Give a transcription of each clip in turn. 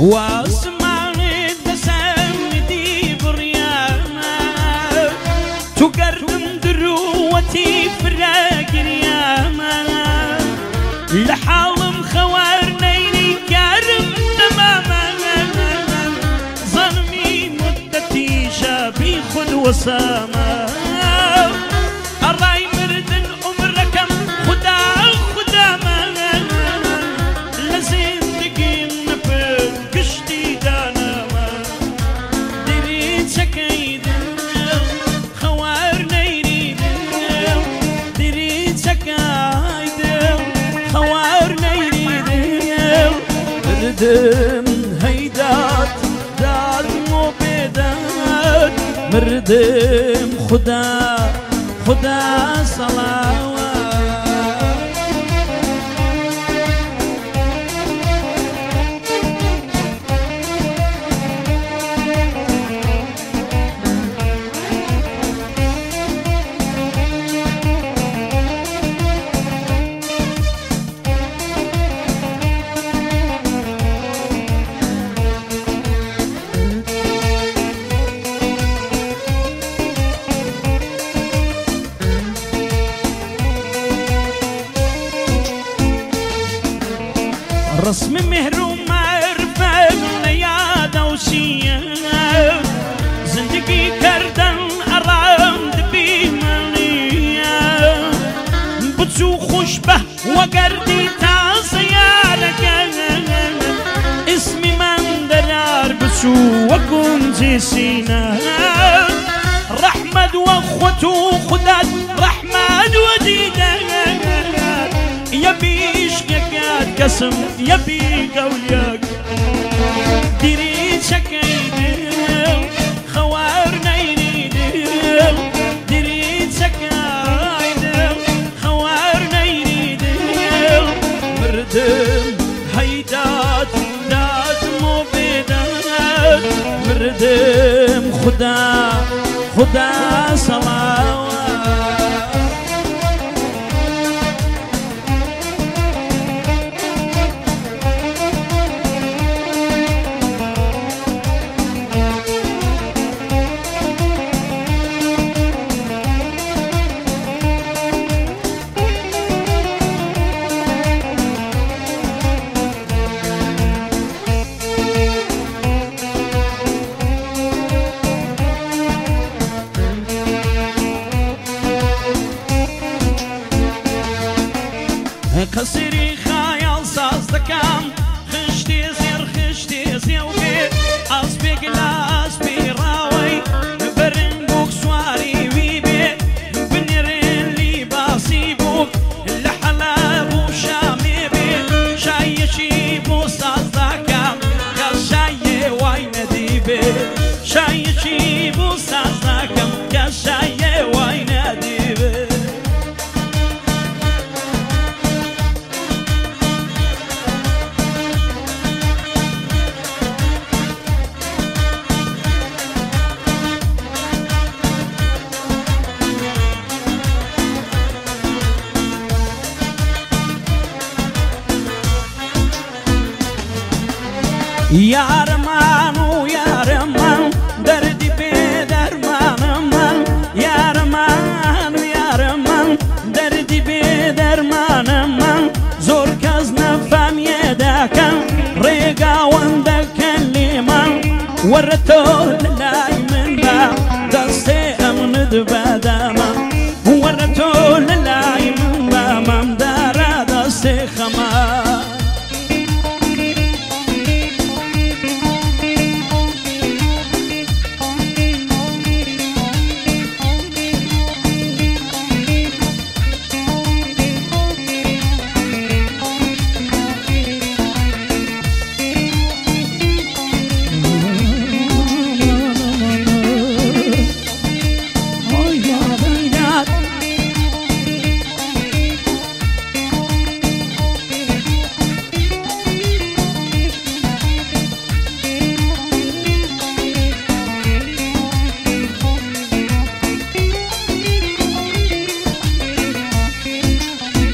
واسمعني تسمدي بريانا تقردم دروتي فراق رياما لحالم خوارنيني كارم تماما ظلمي مدتي شابي خد وساما الراي مردن عمركم خدا خدا ما لازم تقين نفر قشتي دانا ما دريد سكيد خوارنيني دريد سكايد خوارنيني مردم هيدات داد مو بيدات مردم خدا خدا صلوات رسم مهر ومعرفة ليادة وشية زندگی کردن ارام دبی منیه بچو خوش به و گردی تازیارک اسمی من درار بچو و گنج سینه رحمت و خطو خدات رحمت و دیده يبيش يقعد قسم يبي قوليك ديري شكايدل خوارنا يريدل ديري شكايدل خوارنا يريدل مردم هيدات دات مبيدات مردم خدا خدا صلوات قصيري خيال ساز دكام خشتي زير وبي أصبي قلاس بي راوي برنبوك سواري ويبي بنيرين لي باسيبوك لحلاب وشامي بي شاي شيبو ساز دكام كشاي واي نديبي شاي شيبو ساز دكام كشاي واي نديبي يا رمان يا رمان دردي بدرمان من يا رمان يا رمان دردي بدرمان من زور كاز نفهم يدك ريقا وندك الليمان ورتو للاي من با دستي امن دباداما ورتو للاي من با ممدارا دستي خمان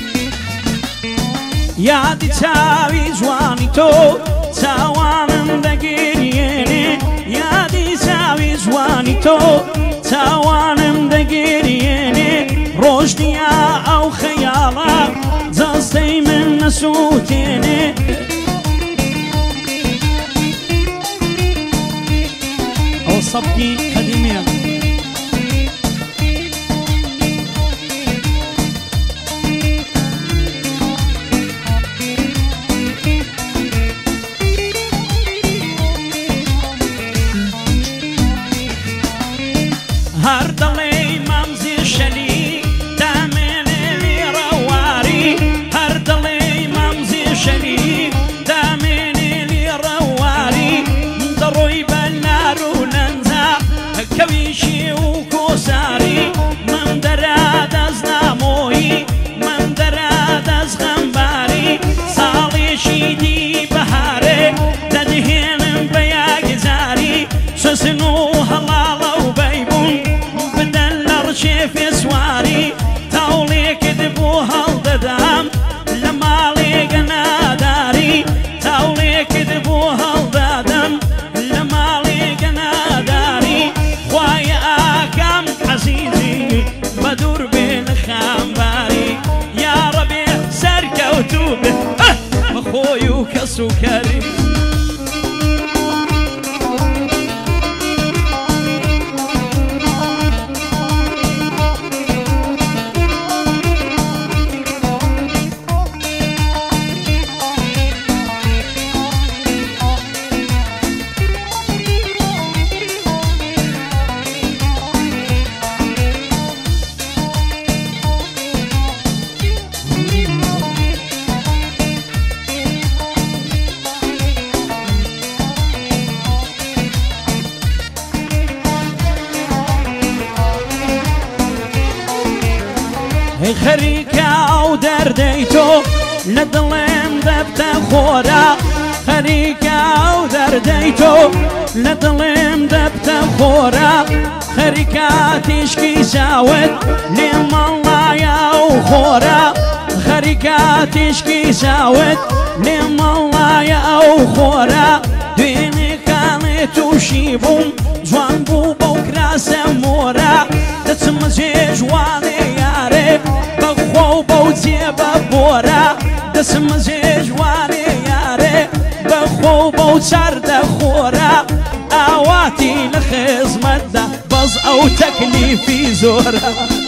یادی چاوی جوانی تو چاوانم تۆ تاوانم دەگیرێنێ ڕۆژنیا ئەو خەیاڵە جەستەی من نەسووتێنێ ئەو سەبکی قەدیمیە هەر دڵێ مەمزی شەلی دامێنێ لیڕەواری هەر دڵێ مەمزی شەلی دامێنێ لیڕەواری دەڕۆی بە لار و لەنجا کەویشی و کۆساری من دەرا دەست نامۆیی من دەرا دەست غەمباری ساڵێکی دی بەهارێ دەدهێنم بە یاگزاری سوسن و هەڵاڵە و بەیبوون بدەن لە ڕچێفێ سواری تاوڵێکت بۆ هەڵدەدام لە ماڵێگە ناداری تاوڵێکت بۆ هەڵدادەم لە ماڵێگە ناداری خوایە ئاکام عەزیزی بە دوور بێ لە خامباری یاڕەبێ سەرکەوتوو بێ بە خۆی و کەس و کەری خەریکە ئەو دەردەی تۆ لە دڵێم دەبتە خۆرە خەریکە ئەو دەردەی تۆ لە دڵێم دەبتە خۆرە خەریکە تیشکی چاوت لێ مەڵایە و خۆرە خەریکە تیشکی چاوت لێ مەڵایە ئەو خۆرە دوێنێ کاڵێ تووشی بووم جوان بوو بەو کراسە مۆرە دەچمە جێژوانێ یارێ بەخۆ و بەو جێبە بۆرە دەچمە جێژوانێ یارێ بەخۆ و بەو چاردە خۆرە ئاواتی لە خزمەتدا بەس ئەو تەکلیفی زۆرە